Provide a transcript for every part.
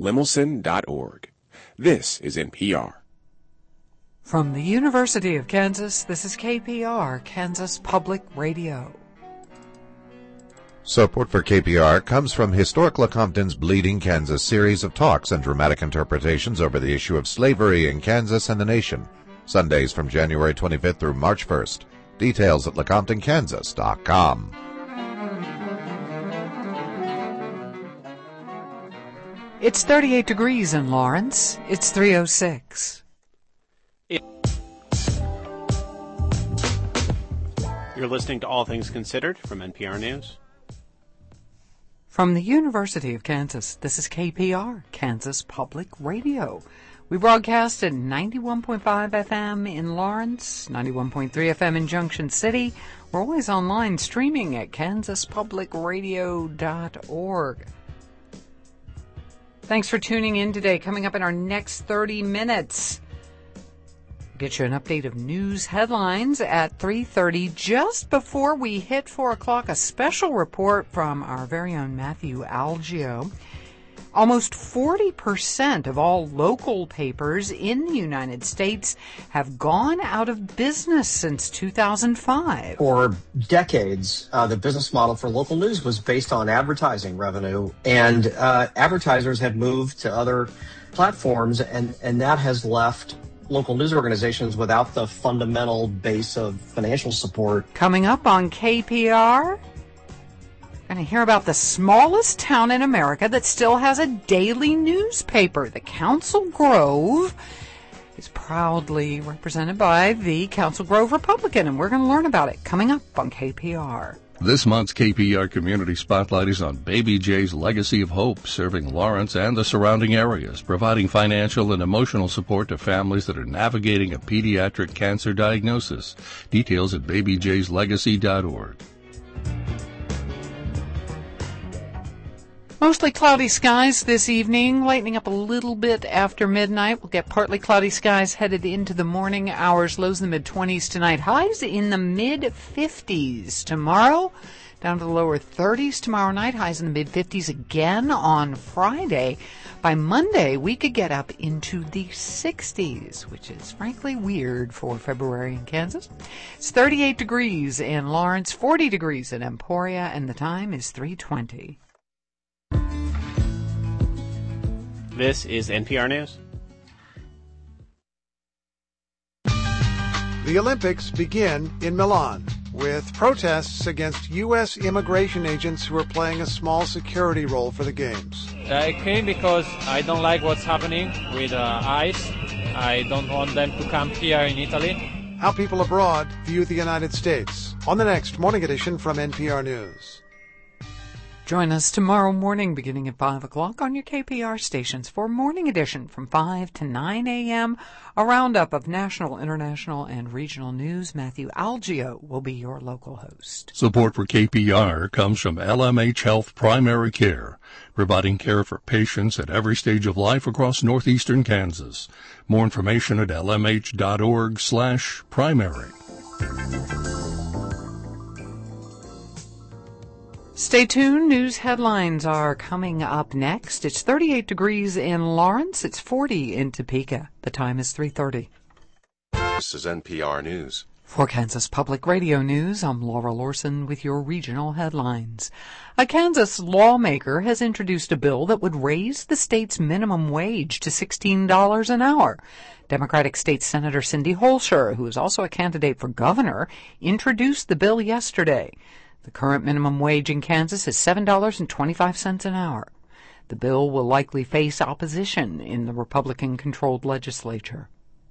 lemelson.org. This is NPR. From the University of Kansas, this is KPR, Kansas Public Radio. Support for KPR comes from Historic Lecompton's Bleeding Kansas series of talks and dramatic interpretations over the issue of slavery in Kansas and the nation. Sundays from January 25th through March 1st. Details at lecomptonkansas.com. It's 38 degrees in Lawrence. It's 3:06. You're listening to All Things Considered from NPR News. From the University of Kansas, this is KPR, Kansas Public Radio. We broadcast at 91.5 FM in Lawrence, 91.3 FM in Junction City. We're always online streaming at kansaspublicradio.org. Thanks for tuning in today. Coming up in our next 30 minutes, get you an update of news headlines at 3:30. Just before we hit 4 o'clock, a special report from our very own Matthew Algio. Almost 40% of all local papers in the United States have gone out of business since 2005. For decades, the business model for local news was based on advertising revenue, and advertisers have moved to other platforms, and that has left local news organizations without the fundamental base of financial support. Coming up on KPR, going to hear about the smallest town in America that still has a daily newspaper. The Council Grove is proudly represented by the Council Grove Republican, and we're going to learn about it coming up on KPR. This month's KPR Community Spotlight is on Baby J's Legacy of Hope, serving Lawrence and the surrounding areas, providing financial and emotional support to families that are navigating a pediatric cancer diagnosis. Details at babyjslegacy.org. Mostly cloudy skies this evening, lightening up a little bit after midnight. We'll get partly cloudy skies headed into the morning hours, lows in the mid-20s tonight, highs in the mid-50s tomorrow, down to the lower 30s tomorrow night, highs in the mid-50s again on Friday. By Monday, we could get up into the 60s, which is frankly weird for February in Kansas. It's 38 degrees in Lawrence, 40 degrees in Emporia, and the time is 3:20. This is NPR News. The Olympics begin in Milan with protests against U.S. immigration agents who are playing a small security role for the games. I came because I don't like what's happening with ICE. I don't want them to come here in Italy. How people abroad view the United States on the next Morning Edition from NPR News. Join us tomorrow morning beginning at 5 o'clock on your KPR stations for Morning Edition from 5 to 9 a.m. A roundup of national, international, and regional news. Matthew Algio will be your local host. Support for KPR comes from LMH Health Primary Care, providing care for patients at every stage of life across northeastern Kansas. More information at lmh.org/primary. Stay tuned. News headlines are coming up next. It's 38 degrees in Lawrence. It's 40 in Topeka. The time is 3:30. This is NPR News. For Kansas Public Radio News, I'm Laura Lorson with your regional headlines. A Kansas lawmaker has introduced a bill that would raise the state's minimum wage to $16 an hour. Democratic State Senator Cindy Holscher, who is also a candidate for governor, introduced the bill yesterday. The current minimum wage in Kansas is $7.25 an hour. The bill will likely face opposition in the Republican-controlled legislature.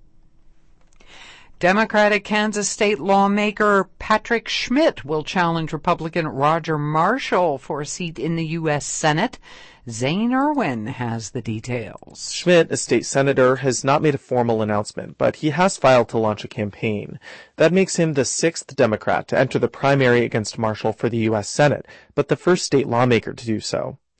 Democratic Kansas state lawmaker Patrick Schmidt will challenge Republican Roger Marshall for a seat in the U.S. Senate. Zane Irwin has the details. Schmidt, a state senator, has not made a formal announcement, but he has filed to launch a campaign. That makes him the sixth Democrat to enter the primary against Marshall for the U.S. Senate, but the first state lawmaker to do so.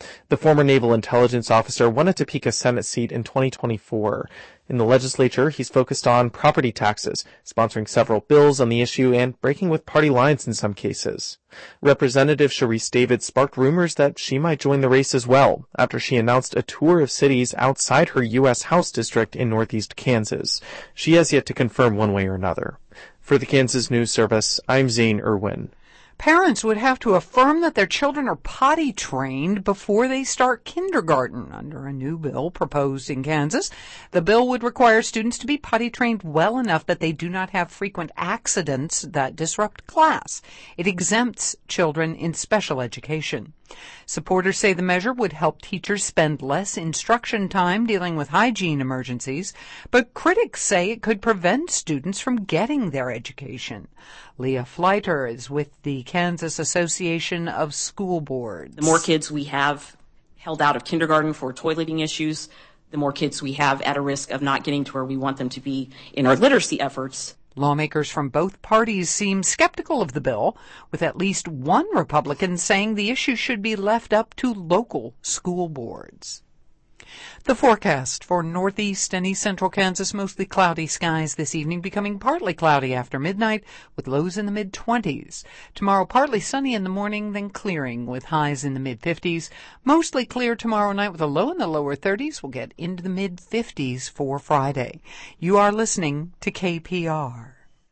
The former naval intelligence officer won a Topeka Senate seat in 2024. In the legislature, he's focused on property taxes, sponsoring several bills on the issue and breaking with party lines in some cases. Representative Sharice David sparked rumors that she might join the race as well, after she announced a tour of cities outside her U.S. House district in northeast Kansas. She has yet to confirm one way or another. For the Kansas News Service, I'm Zane Irwin. Parents would have to affirm that their children are potty trained before they start kindergarten under a new bill proposed in Kansas. The bill would require students to be potty trained well enough that they do not have frequent accidents that disrupt class. It exempts children in special education. Supporters say the measure would help teachers spend less instruction time dealing with hygiene emergencies, but critics say it could prevent students from getting their education. Leah Fleiter is with the Kansas Association of School Boards. The more kids we have held out of kindergarten for toileting issues, the more kids we have at a risk of not getting to where we want them to be in our literacy efforts. Lawmakers from both parties seem skeptical of the bill, with at least one Republican saying the issue should be left up to local school boards. The forecast for northeast and east central Kansas, mostly cloudy skies this evening, becoming partly cloudy after midnight with lows in the mid-20s. Tomorrow, partly sunny in the morning, then clearing with highs in the mid-50s. Mostly clear tomorrow night with a low in the lower 30s. We'll get into the mid-50s for Friday. You are listening to KPR.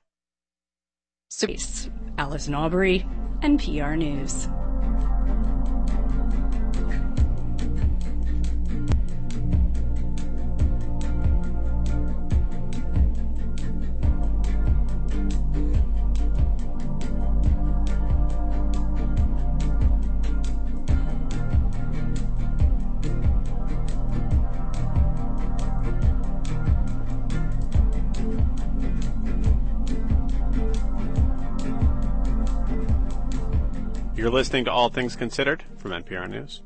Allison Aubrey, NPR News. You're listening to All Things Considered from NPR News.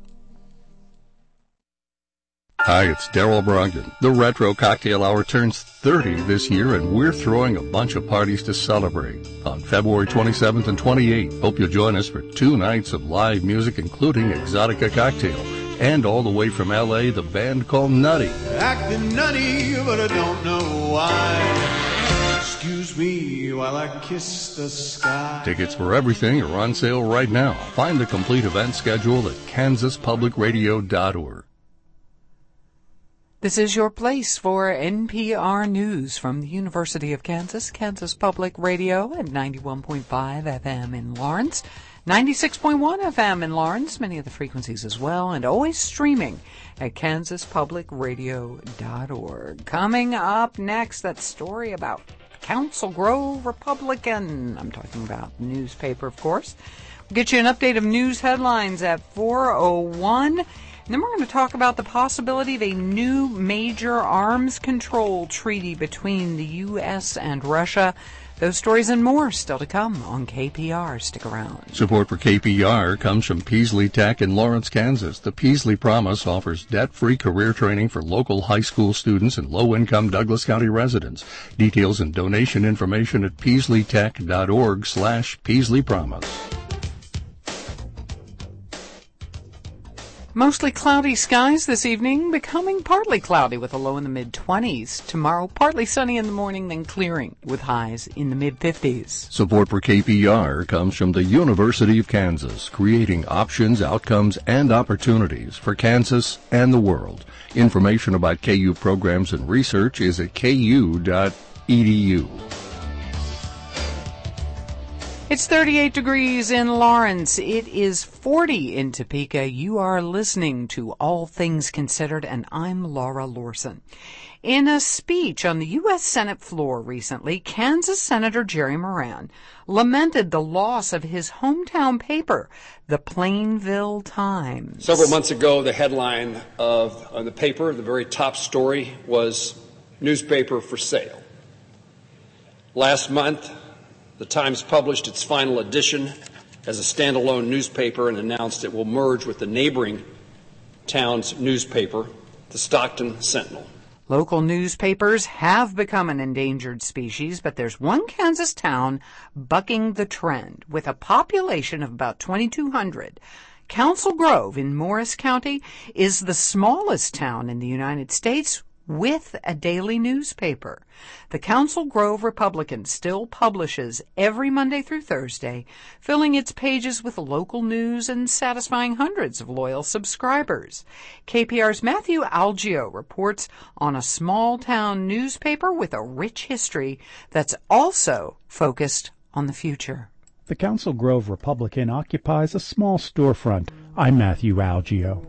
Hi, it's Daryl Brogdon. The Retro Cocktail Hour turns 30 this year, and we're throwing a bunch of parties to celebrate on February 27th and 28th. Hope you'll join us for 2 nights of live music, including Exotica Cocktail. And all the way from L.A., the band called Nutty. Acting nutty, but I don't know why. Excuse me while I kiss the sky. Tickets for everything are on sale right now. Find the complete event schedule at kansaspublicradio.org. This is your place for NPR News from the University of Kansas, Kansas Public Radio at 91.5 FM in Lawrence, 96.1 FM in Lawrence, many of the frequencies as well, and always streaming at kansaspublicradio.org. Coming up next, that story about Council Grove Republican. I'm talking about the newspaper, of course. We'll get you an update of news headlines at 4:01. And then we're going to talk about the possibility of a new major arms control treaty between the U.S. and Russia. Those stories and more still to come on KPR. Stick around. Support for KPR comes from Peasley Tech in Lawrence, Kansas. The Peasley Promise offers debt-free career training for local high school students and low-income Douglas County residents. Details and donation information at peasleystech.org/Peasley Promise. Mostly cloudy skies this evening, becoming partly cloudy with a low in the mid-20s. Tomorrow, partly sunny in the morning, then clearing with highs in the mid-50s. Support for KPR comes from the University of Kansas, creating options, outcomes, and opportunities for Kansas and the world. Information about KU programs and research is at ku.edu. It's 38 degrees in Lawrence. It is 40 in Topeka. You are listening to All Things Considered, and I'm Laura Lorson. In a speech on the U.S. Senate floor recently, Kansas Senator Jerry Moran lamented the loss of his hometown paper, the Plainville Times. Several months ago, the headline on the paper, the very top story, was newspaper for sale. Last month, the Times published its final edition as a standalone newspaper and announced it will merge with the neighboring town's newspaper, the Stockton Sentinel. Local newspapers have become an endangered species, but there's one Kansas town bucking the trend. With a population of about 2,200, Council Grove in Morris County is the smallest town in the United States with a daily newspaper. The Council Grove Republican still publishes every Monday through Thursday, filling its pages with local news and satisfying hundreds of loyal subscribers. KPR's Matthew Algio reports on a small-town newspaper with a rich history that's also focused on the future. The Council Grove Republican occupies a small storefront. I'm Matthew Algio.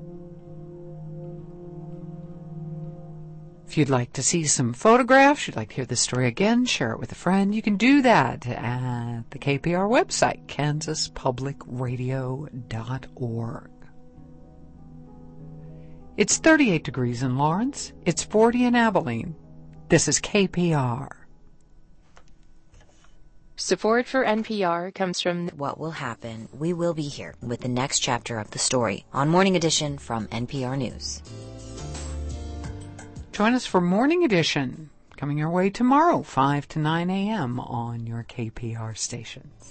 If you'd like to see some photographs, you'd like to hear the story again, share it with a friend, you can do that at the KPR website, kansaspublicradio.org. It's 38 degrees in Lawrence. It's 40 in Abilene. This is KPR. Support for NPR comes from What Will Happen. We will be here with the next chapter of the story on Morning Edition from NPR News. Join us for Morning Edition, coming your way tomorrow, 5 to 9 a.m. on your KPR stations.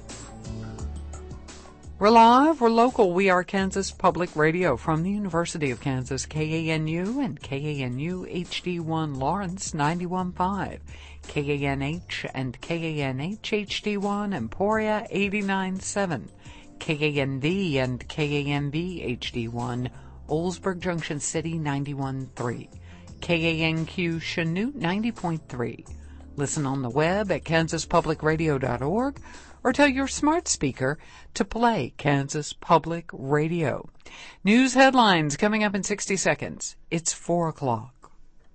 We're live, we're local. We are Kansas Public Radio from the University of Kansas, KANU and KANU HD1 Lawrence 91.5, KANH and KANH HD1 Emporia 89.7, KANV and KANV HD1 Oldsburg Junction City 91.3. KANQ Chanute 90.3. Listen on the web at kansaspublicradio.org or tell your smart speaker to play Kansas Public Radio. News headlines coming up in 60 seconds. It's 4 o'clock.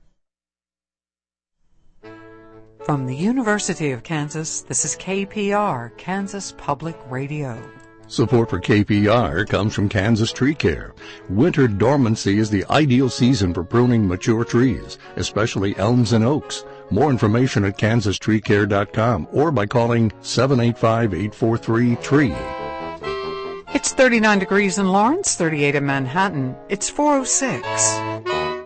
From the University of Kansas, this is KPR, Kansas Public Radio. Support for KPR comes from Kansas Tree Care. Winter dormancy is the ideal season for pruning mature trees, especially elms and oaks. More information at kansastreecare.com or by calling 785-843-TREE. It's 39 degrees in Lawrence, 38 in Manhattan. It's 4:06.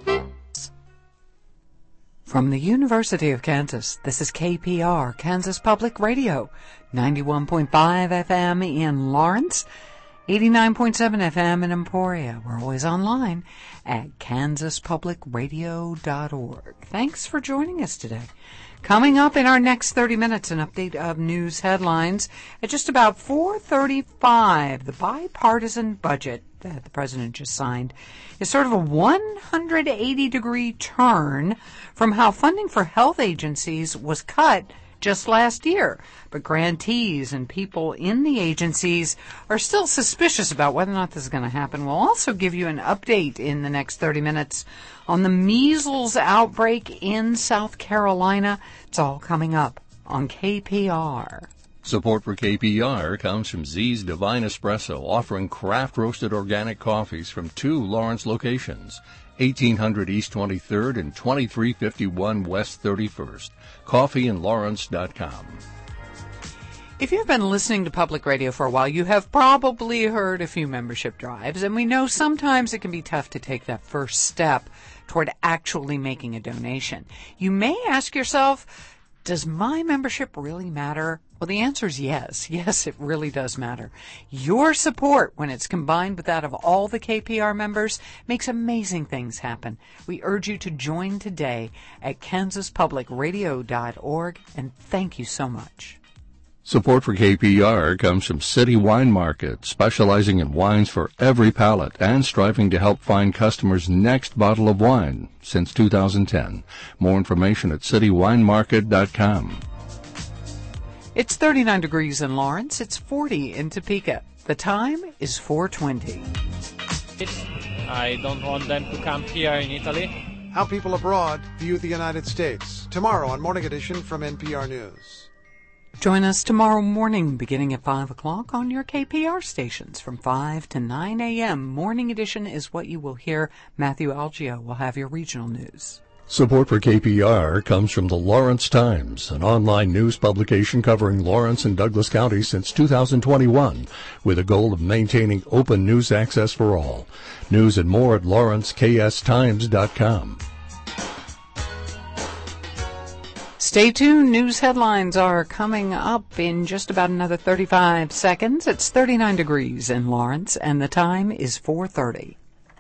From the University of Kansas, this is KPR, Kansas Public Radio, 91.5 FM in Lawrence, 89.7 FM in Emporia. We're always online at kansaspublicradio.org. Thanks for joining us today. Coming up in our next 30 minutes, an update of news headlines. At just about 4:35, the bipartisan budget that the president just signed is sort of a 180-degree turn from how funding for health agencies was cut just last year. But grantees and people in the agencies are still suspicious about whether or not this is going to happen. We'll also give you an update in the next 30 minutes on the measles outbreak in South Carolina. It's all coming up on KPR. Support for KPR comes from Z's Divine Espresso, offering craft-roasted organic coffees from 2 Lawrence locations, 1800 East 23rd and 2351 West 31st. CoffeeInLawrence.com. If you've been listening to public radio for a while, you have probably heard a few membership drives, and we know sometimes it can be tough to take that first step toward actually making a donation. You may ask yourself, does my membership really matter? Well, the answer is yes. Yes, it really does matter. Your support, when it's combined with that of all the KPR members, makes amazing things happen. We urge you to join today at kansaspublicradio.org, and thank you so much. Support for KPR comes from City Wine Market, specializing in wines for every palate and striving to help find customers' next bottle of wine since 2010. More information at citywinemarket.com. It's 39 degrees in Lawrence. It's 40 in Topeka. The time is 4:20. I don't want them to come here in Italy. How people abroad view the United States. Tomorrow on Morning Edition from NPR News. Join us tomorrow morning beginning at 5 o'clock on your KPR stations from 5 to 9 a.m. Morning Edition is what you will hear. Matthew Algio will have your regional news. Support for KPR comes from the Lawrence Times, an online news publication covering Lawrence and Douglas counties since 2021, with a goal of maintaining open news access for all. News and more at lawrencekstimes.com. Stay tuned. News headlines are coming up in just about another 35 seconds. It's 39 degrees in Lawrence, and the time is 4:30.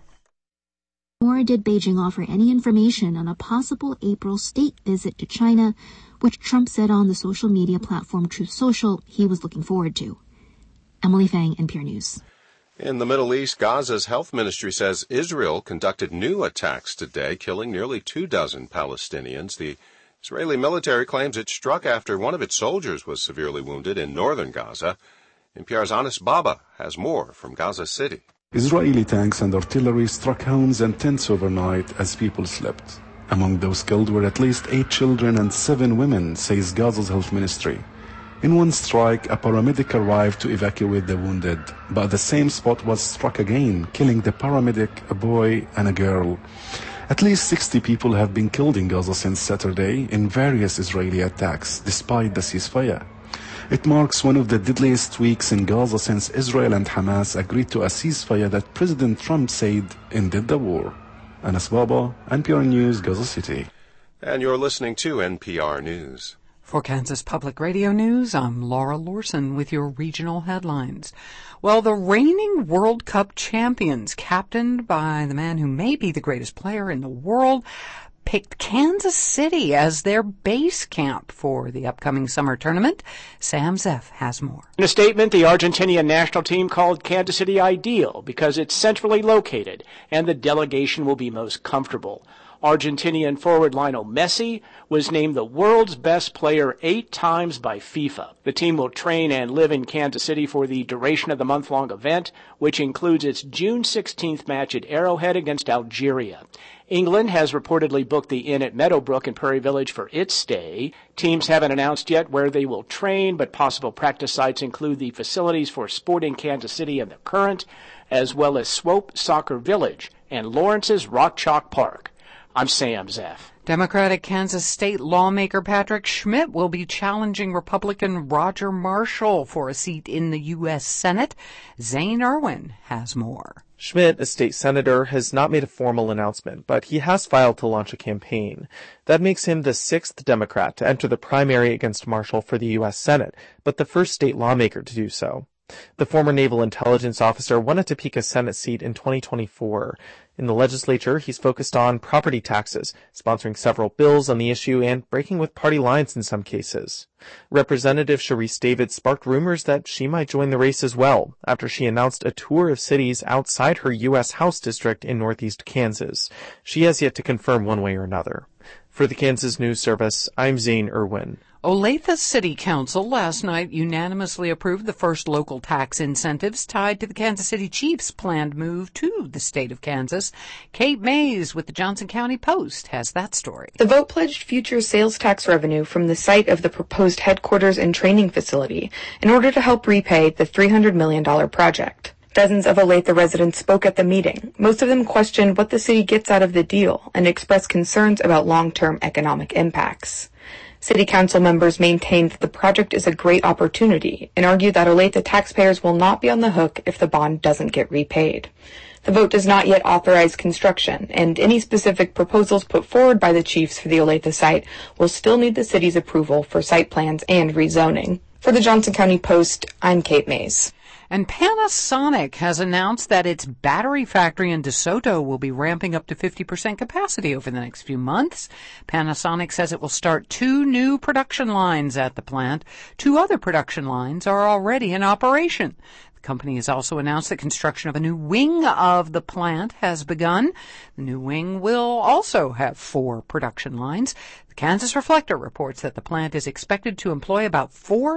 Nor did Beijing offer any information on a possible April state visit to China, which Trump said on the social media platform Truth Social he was looking forward to. Emily Fang, NPR News. In the Middle East, Gaza's health ministry says Israel conducted new attacks today, killing nearly 24 Palestinians. The Israeli military claims it struck after one of its soldiers was severely wounded in northern Gaza. NPR's Anis Baba has more from Gaza City. Israeli tanks and artillery struck homes and tents overnight as people slept. Among those killed were at least 8 children and 7 women, says Gaza's health ministry. In one strike, a paramedic arrived to evacuate the wounded, but the same spot was struck again, killing the paramedic, a boy and a girl. At least 60 people have been killed in Gaza since Saturday in various Israeli attacks, despite the ceasefire. It marks one of the deadliest weeks in Gaza since Israel and Hamas agreed to a ceasefire that President Trump said ended the war. Anas Baba, NPR News, Gaza City. And you're listening to NPR News. For Kansas Public Radio News, I'm Laura Lorson with your regional headlines. Well, the reigning World Cup champions, captained by the man who may be the greatest player in the world, picked Kansas City as their base camp for the upcoming summer tournament. Sam Zeff has more. In a statement, the Argentinian national team called Kansas City ideal because it's centrally located and the delegation will be most comfortable. Argentinian forward Lionel Messi was named the world's best player 8 times by FIFA. The team will train and live in Kansas City for the duration of the month-long event, which includes its June 16th match at Arrowhead against Algeria. England has reportedly booked the inn at Meadowbrook in Prairie Village for its stay. Teams haven't announced yet where they will train, but possible practice sites include the facilities for Sporting Kansas City and the Current, as well as Swope Soccer Village and Lawrence's Rock Chalk Park. I'm Sam Zeff. Democratic Kansas State lawmaker Patrick Schmidt will be challenging Republican Roger Marshall for a seat in the U.S. Senate. Zane Irwin has more. Schmidt, a state senator, has not made a formal announcement, but he has filed to launch a campaign. That makes him the 6th Democrat to enter the primary against Marshall for the U.S. Senate, but the first state lawmaker to do so. The former naval intelligence officer won a Topeka Senate seat in 2024. In the legislature, he's focused on property taxes, sponsoring several bills on the issue and breaking with party lines in some cases. Representative Sharice David sparked rumors that she might join the race as well, after she announced a tour of cities outside her U.S. House district in northeast Kansas. She has yet to confirm one way or another. For the Kansas News Service, I'm Zane Irwin. Olathe City Council last night unanimously approved the first local tax incentives tied to the Kansas City Chiefs' planned move to the state of Kansas. Kate Mays with the Johnson County Post has that story. The vote pledged future sales tax revenue from the site of the proposed headquarters and training facility in order to help repay the $300 million project. Dozens of Olathe residents spoke at the meeting. Most of them questioned what the city gets out of the deal and expressed concerns about long-term economic impacts. City Council members maintained that the project is a great opportunity and argued that Olathe taxpayers will not be on the hook if the bond doesn't get repaid. The vote does not yet authorize construction, and any specific proposals put forward by the chiefs for the Olathe site will still need the city's approval for site plans and rezoning. For the Johnson County Post, I'm Kate Mays. And Panasonic has announced that its battery factory in DeSoto will be ramping up to 50% capacity over the next few months. Panasonic says it will start 2 new production lines at the plant. 2 other production lines are already in operation. The company has also announced that construction of a new wing of the plant has begun. The new wing will also have 4 production lines. The Kansas Reflector reports that the plant is expected to employ about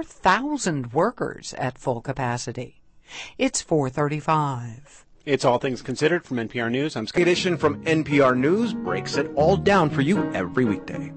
4,000 workers at full capacity. It's 4:35. It's All Things Considered from NPR News. I'm Scott. Edition from NPR News breaks it all down for you every weekday.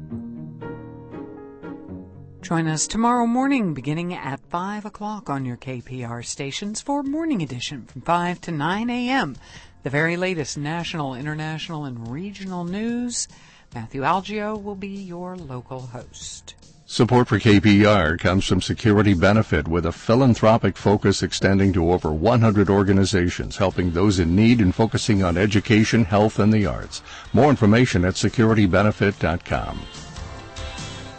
Join us tomorrow morning beginning at 5 o'clock on your KPR stations for Morning Edition from 5 to 9 a.m. The very latest national, international, and regional news. Matthew Algio will be your local host. Support for KPR comes from Security Benefit, with a philanthropic focus extending to over 100 organizations, helping those in need and focusing on education, health, and the arts. More information at securitybenefit.com.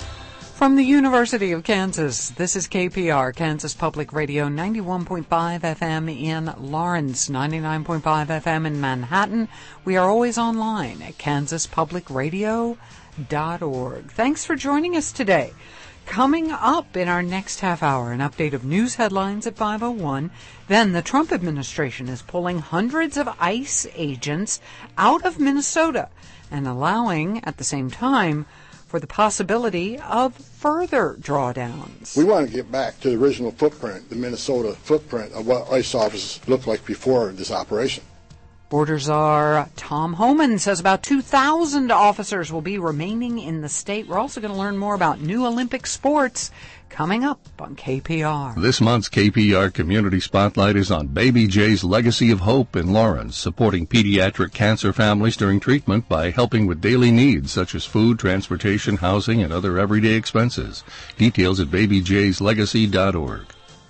From the University of Kansas, this is KPR, Kansas Public Radio, 91.5 FM in Lawrence, 99.5 FM in Manhattan. We are always online at kansaspublicradio.org. Thanks for joining us today. Coming up in our next half hour, an update of news headlines at 5:01. Then the Trump administration is pulling hundreds of ICE agents out of Minnesota and allowing, at the same time, for the possibility of further drawdowns. We want to get back to the original footprint, the Minnesota footprint of what ICE offices looked like before this operation. Border Czar Tom Homan says about 2,000 officers will be remaining in the state. We're also going to learn more about new Olympic sports coming up on KPR. This month's KPR Community Spotlight is on Baby J's Legacy of Hope in Lawrence, supporting pediatric cancer families during treatment by helping with daily needs such as food, transportation, housing, and other everyday expenses. Details at babyjslegacy.org.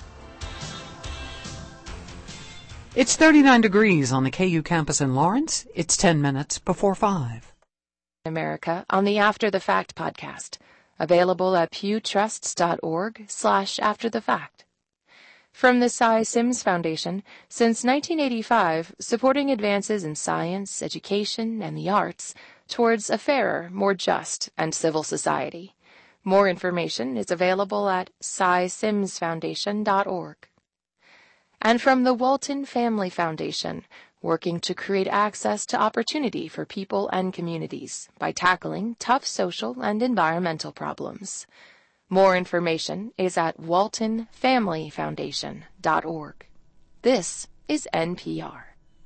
It's 39 degrees on the KU campus in Lawrence. It's 10 minutes before 5. America on the After the Fact podcast. Available at pewtrusts.org/afterthefact. From the Cy Sims Foundation, since 1985, supporting advances in science, education, and the arts towards a fairer, more just, and civil society. More information is available at cysimsfoundation.org. And from the Walton Family Foundation, working to create access to opportunity for people and communities by tackling tough social and environmental problems. More information is at waltonfamilyfoundation.org. This is NPR.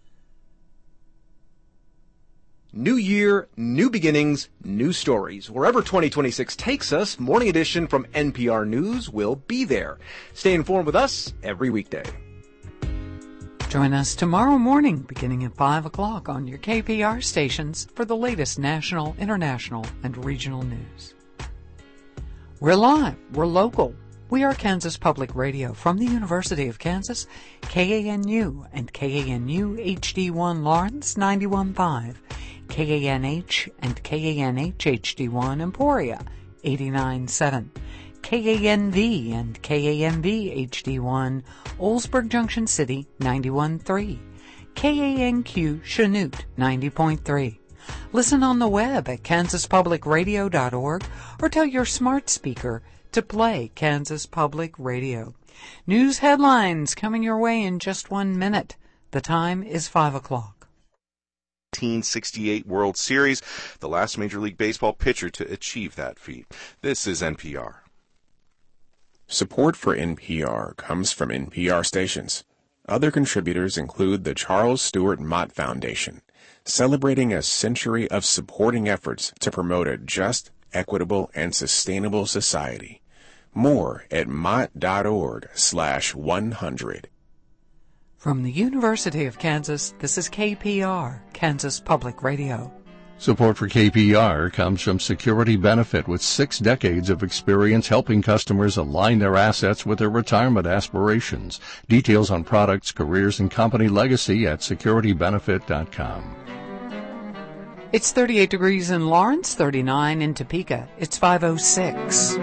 New year, new beginnings, new stories. Wherever 2026 takes us, Morning Edition from NPR News will be there. Stay informed with us every weekday. Join us tomorrow morning, beginning at 5 o'clock on your KPR stations for the latest national, international, and regional news. We're live. We're local. We are Kansas Public Radio from the University of Kansas, KANU and KANU HD1 Lawrence 91.5, KANH and KANH HD1 Emporia 89.7. KANV and KANV HD1, Oldsburg Junction City 91.3, KANQ Chanute 90.3. Listen on the web at kansaspublicradio.org or tell your smart speaker to play Kansas Public Radio. News headlines coming your way in just 1 minute. The time is 5 o'clock. 1968 World Series, the last Major League Baseball pitcher to achieve that feat. This is NPR. Support for NPR comes from NPR stations. Other contributors include the Charles Stewart Mott Foundation, celebrating a century of supporting efforts to promote a just, equitable, and sustainable society. More at mott.org/100. From the University of Kansas, this is KPR, Kansas Public Radio. Support for KPR comes from Security Benefit, with 6 decades of experience helping customers align their assets with their retirement aspirations. Details on products, careers, and company legacy at securitybenefit.com. It's 38 degrees in Lawrence, 39 in Topeka. It's 5:06.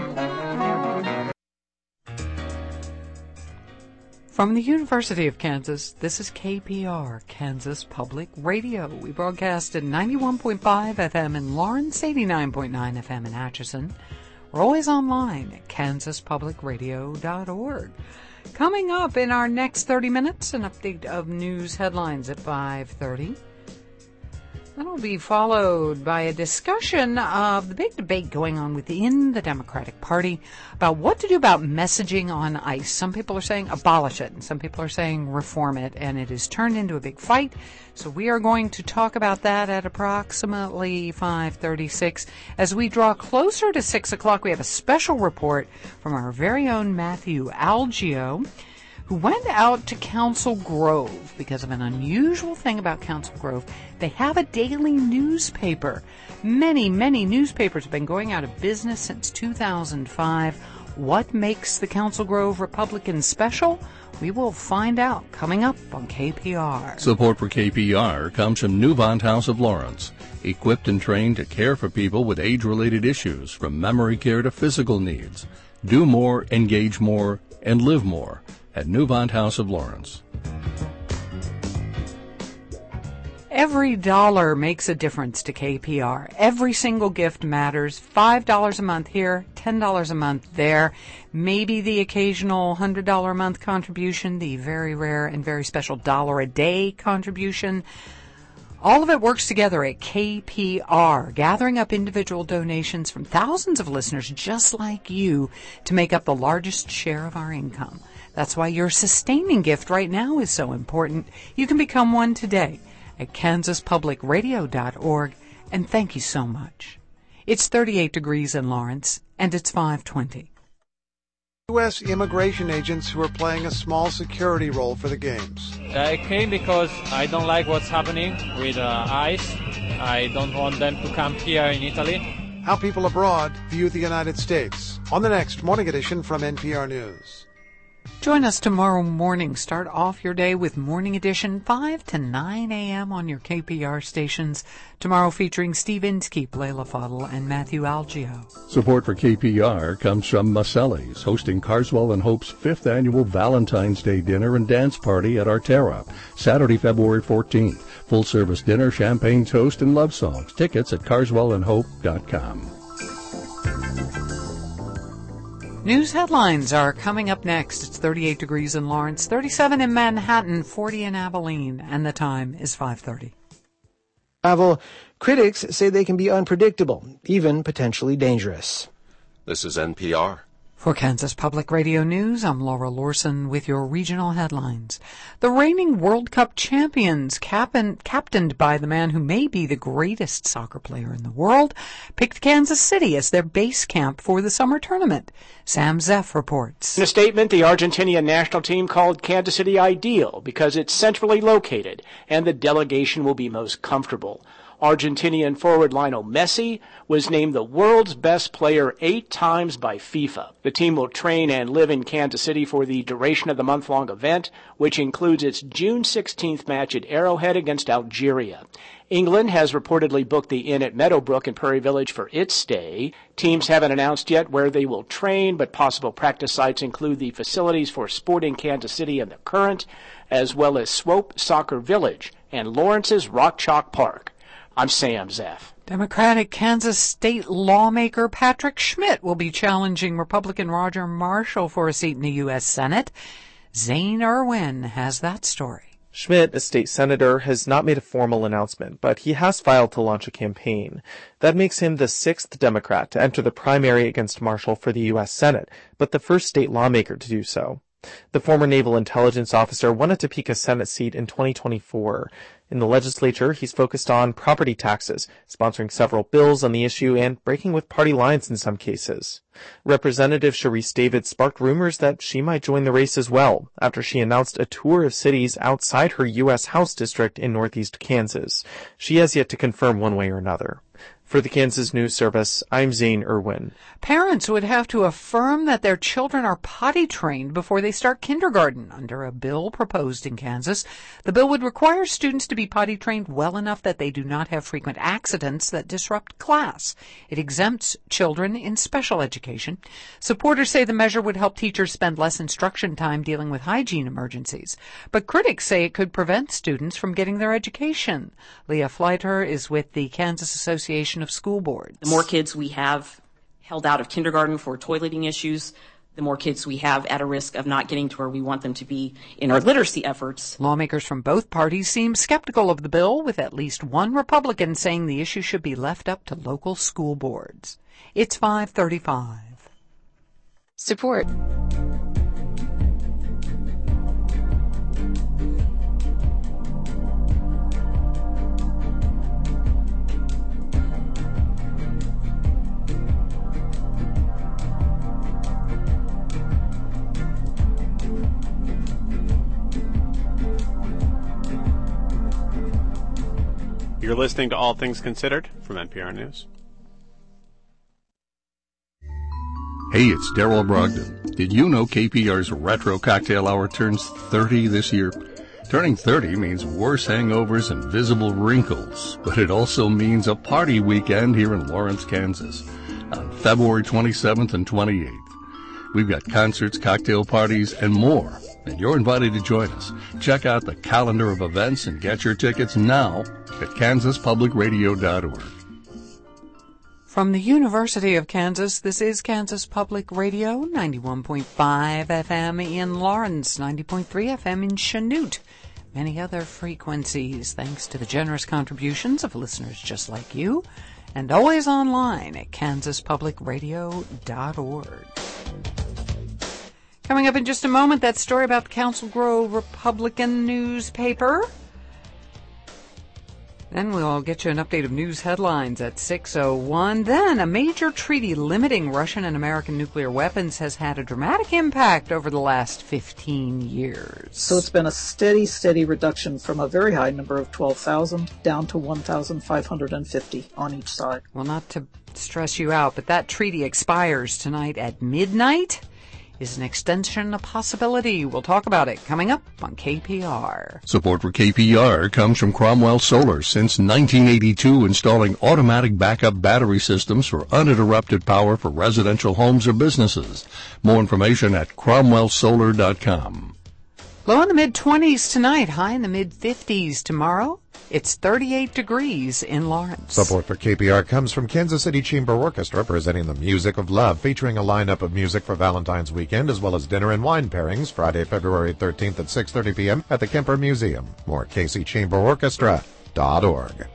From the University of Kansas, this is KPR, Kansas Public Radio. We broadcast at 91.5 FM in Lawrence, 89.9 FM in Atchison. We're always online at kansaspublicradio.org. Coming up in our next 30 minutes, an update of news headlines at 5:30. That'll be followed by a discussion of the big debate going on within the Democratic Party about what to do about messaging on ICE. Some people are saying abolish it, and some people are saying reform it, and it has turned into a big fight. So we are going to talk about that at approximately 5:36. As we draw closer to 6 o'clock, we have a special report from our very own Matthew Algio, who went out to Council Grove because of an unusual thing about Council Grove. They have a daily newspaper. Many newspapers have been going out of business since 2005. What makes the Council Grove Republican special? We will find out coming up on KPR. Support for KPR comes from Newvant House of Lawrence. equipped and trained to care for people with age-related issues, from memory care to physical needs. Do more, engage more, and live more at Newvant House of Lawrence. Every dollar makes a difference to KPR. Every single gift matters. $5 a month here, $10 a month there. Maybe the occasional $100 a month contribution, the very rare and very special $1 a day contribution. All of it works together at KPR, gathering up individual donations from thousands of listeners just like you to make up the largest share of our income. That's why your sustaining gift right now is so important. You can become one today at kansaspublicradio.org, and thank you so much. It's 38 degrees in Lawrence, and it's 5:20. U.S. immigration agents who are playing a small security role for the games. I came because I don't like what's happening with ICE. I don't want them to come here in Italy. How people abroad view the United States. On the next Morning Edition from NPR News. Join us tomorrow morning. Start off your day with Morning Edition, 5 to 9 a.m. on your KPR stations. Tomorrow featuring Steve Inskeep, Leila Fadl, and Matthew Algio. Support for KPR comes from Maselli's, hosting Carswell and Hope's 5th annual Valentine's Day dinner and dance party at Arterra, Saturday, February 14th. Full-service dinner, champagne toast, and love songs. Tickets at carswellandhope.com. News headlines are coming up next. It's 38 degrees in Lawrence, 37 in Manhattan, 40 in Abilene, and the time is 5:30. Travel critics say they can be unpredictable, even potentially dangerous. This is NPR. For Kansas Public Radio News, I'm Laura Lorson with your regional headlines. The reigning World Cup champions, captained by the man who may be the greatest soccer player in the world, picked Kansas City as their base camp for the summer tournament. Sam Zeff reports. In a statement, the Argentinian national team called Kansas City ideal because it's centrally located and the delegation will be most comfortable. Argentinian forward Lionel Messi was named the world's best player 8 times by FIFA. The team will train and live in Kansas City for the duration of the month-long event, which includes its June 16th match at Arrowhead against Algeria. England has reportedly booked the inn at Meadowbrook in Prairie Village for its stay. Teams haven't announced yet where they will train, but possible practice sites include the facilities for Sporting Kansas City and the Current, as well as Swope Soccer Village and Lawrence's Rock Chalk Park. I'm Sam Zeff. Democratic Kansas state lawmaker Patrick Schmidt will be challenging Republican Roger Marshall for a seat in the U.S. Senate. Zane Irwin has that story. Schmidt, a state senator, has not made a formal announcement, but he has filed to launch a campaign. That makes him the 6th Democrat to enter the primary against Marshall for the U.S. Senate, but the first state lawmaker to do so. The former naval intelligence officer wanted to peak a Senate seat in 2024. In the legislature, he's focused on property taxes, sponsoring several bills on the issue and breaking with party lines in some cases. Representative Sharice David sparked rumors that she might join the race as well, after she announced a tour of cities outside her U.S. House district in northeast Kansas. She has yet to confirm one way or another. For the Kansas News Service, I'm Zane Irwin. Parents would have to affirm that their children are potty trained before they start kindergarten under a bill proposed in Kansas. The bill would require students to be potty trained well enough that they do not have frequent accidents that disrupt class. It exempts children in special education. Supporters say the measure would help teachers spend less instruction time dealing with hygiene emergencies. But critics say it could prevent students from getting their education. Leah Fleiter is with the Kansas Association of School Boards. The more kids we have held out of kindergarten for toileting issues, the more kids we have at a risk of not getting to where we want them to be in our literacy efforts. Lawmakers from both parties seem skeptical of the bill, with at least one Republican saying the issue should be left up to local school boards. It's 5:35. Support. You're listening to All Things Considered from NPR News. Hey, it's Daryl Brogdon. Did you know KPR's Retro Cocktail Hour turns 30 this year? Turning 30 means worse hangovers and visible wrinkles, but it also means a party weekend here in Lawrence, Kansas, on February 27th and 28th. We've got concerts, cocktail parties, and more, and you're invited to join us. Check out the calendar of events and get your tickets now at kansaspublicradio.org. From the University of Kansas, this is Kansas Public Radio, 91.5 FM in Lawrence, 90.3 FM in Chanute. Many other frequencies, thanks to the generous contributions of listeners just like you, and always online at kansaspublicradio.org. Coming up in just a moment, that story about the Council Grove Republican newspaper. Then we'll get you an update of news headlines at 6:01. Then a major treaty limiting Russian and American nuclear weapons has had a dramatic impact over the last 15 years. So it's been a steady reduction from a very high number of 12,000 down to 1,550 on each side. Well, not to stress you out, but that treaty expires tonight at midnight. Is an extension a possibility? We'll talk about it coming up on KPR. Support for KPR comes from Cromwell Solar. Since 1982, installing automatic backup battery systems for uninterrupted power for residential homes or businesses. More information at cromwellsolar.com. Low in the mid-20s tonight, high in the mid-50s tomorrow. It's 38 degrees in Lawrence. Support for KPR comes from Kansas City Chamber Orchestra, presenting the Music of Love, featuring a lineup of music for Valentine's weekend, as well as dinner and wine pairings, Friday, February 13th at 6:30 p.m. at the Kemper Museum. More kcchamberorchestra.org.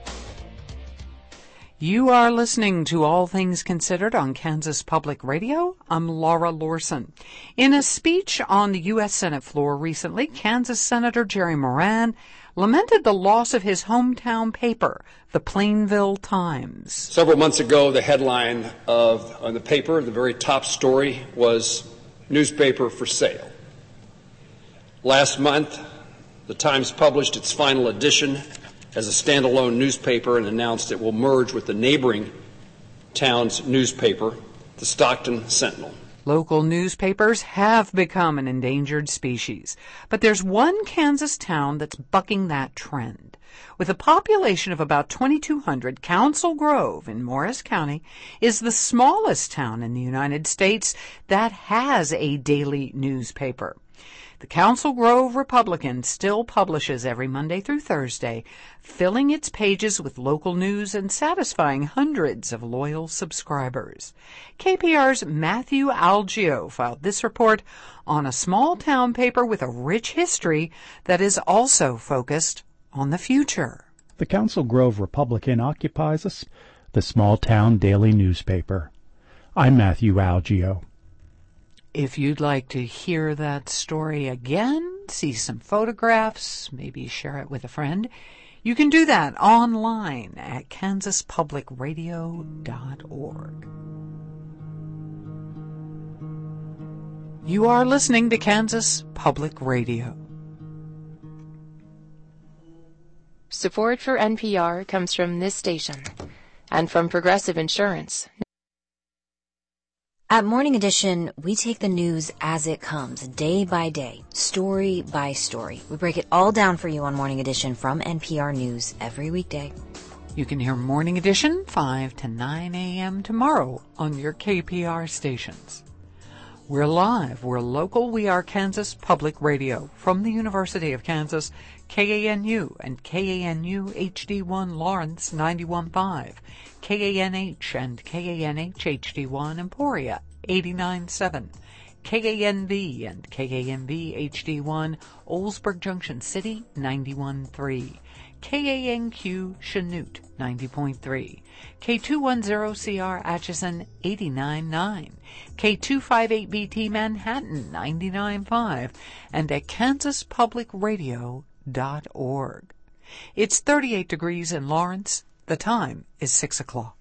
You are listening to All Things Considered on Kansas Public Radio. I'm Laura Lorson. In a speech on the U.S. Senate floor recently, Kansas Senator Jerry Moran lamented the loss of his hometown paper, the Plainville Times. Several months ago, the headline on the paper, the very top story, was newspaper for sale. Last month, the Times published its final edition as a standalone newspaper and announced it will merge with the neighboring town's newspaper, the Stockton Sentinel. Local newspapers have become an endangered species, but there's one Kansas town that's bucking that trend. With a population of about 2,200, Council Grove in Morris County is the smallest town in the United States that has a daily newspaper. The Council Grove Republican still publishes every Monday through Thursday, filling its pages with local news and satisfying hundreds of loyal subscribers. KPR's Matthew Algio filed this report on a small town paper with a rich history that is also focused on the future. The Council Grove Republican occupies the small town daily newspaper. I'm Matthew Algio. If you'd like to hear that story again, see some photographs, maybe share it with a friend, you can do that online at kansaspublicradio.org. You are listening to Kansas Public Radio. Support for NPR comes from this station and from Progressive Insurance. At Morning Edition, we take the news as it comes, day by day, story by story. We break it all down for you on Morning Edition from NPR News every weekday. You can hear Morning Edition 5 to 9 a.m. tomorrow on your KPR stations. We're live, we're local, we are Kansas Public Radio from the University of Kansas, KANU and KANU HD1 Lawrence 91.5, KANH and KANH HD1 Emporia 89.7, KANV and KANV HD1 Oldsburg Junction City 91.3, KANQ Chanute 90.3, K210CR Atchison 89.9, K258BT Manhattan 99.5, and at kansaspublicradio.org. It's 38 degrees in Lawrence. The time is 6 o'clock.